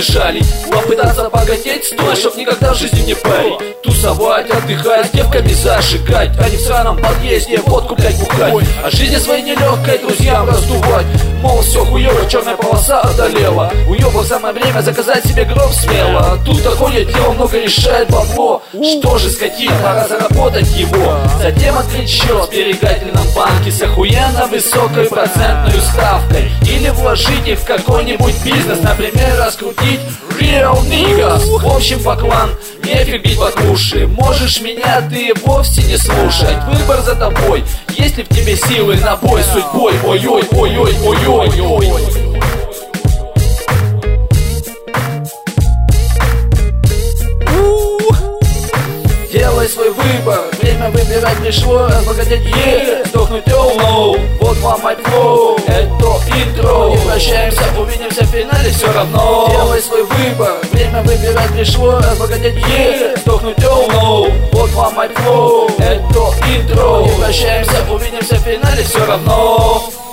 жалить. Попытаться богатеть стоит, чтоб никогда в жизни не парить. Тусовать, отдыхать, девками зажигать, а не в сраном подъезде водку, блять, бухать. А жизни своей нелегкой друзьям раздувать. Мол, все хуёво, черная полоса одолела. Уёбок, самое время заказать себе гроб смело. Тут такое дело, много решает бабло. Что же, скотина, пора заработать его. Затем открыть счет в сберегательном банке с охуенно высокой процентной ставкой. Или вложить их в какой-нибудь бизнес, например, раскрутить Real Niggas. В общем, поклон, нефиг бить баклуши. Можешь меня ты вовсе не слушать. Выбор за тобой, есть ли в тебе силы на бой с судьбой. Ой-ой-ой-ой-ой-ой. Делай свой выбор, время выбирать пришло. Разбогатеть, сдохнуть, no. Вот вам мой флоу, это интро. Не прощаемся, увидимся в финале все равно. Делай свой выбор, время выбирать пришло. Разбогатеть, сдохнуть, no. Вот вам мой флоу, это интро. Не прощаемся, увидимся в финале все равно.